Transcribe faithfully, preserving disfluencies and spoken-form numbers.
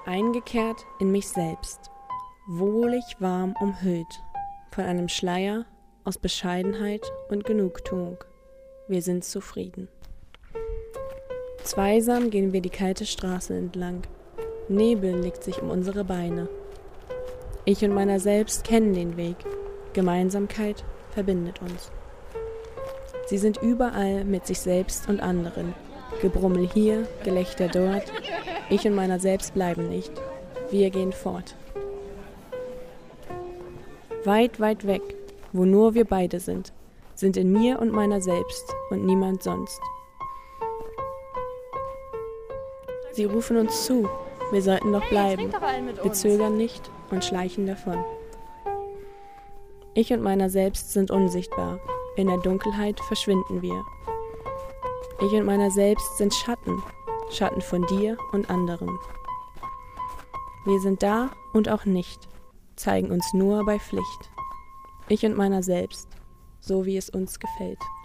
Eingekehrt in mich selbst, wohlig warm umhüllt, von einem Schleier aus Bescheidenheit und Genugtuung. Wir sind zufrieden. Zweisam gehen wir die kalte Straße entlang. Nebel legt sich um unsere Beine. Ich und meiner selbst kennen den Weg. Gemeinsamkeit verbindet uns. Sie sind überall mit sich selbst und anderen. Gebrummel hier, Gelächter dort. Ich und meiner selbst bleiben nicht. Wir gehen fort. Weit, weit weg, wo nur wir beide sind, sind in mir und meiner selbst und niemand sonst. Sie rufen uns zu, wir sollten doch bleiben. Wir zögern nicht und schleichen davon. Ich und meiner selbst sind unsichtbar, in der Dunkelheit verschwinden wir. Ich und meiner selbst sind Schatten, Schatten von dir und anderen. Wir sind da und auch nicht, zeigen uns nur bei Pflicht. Ich und meiner selbst, so wie es uns gefällt.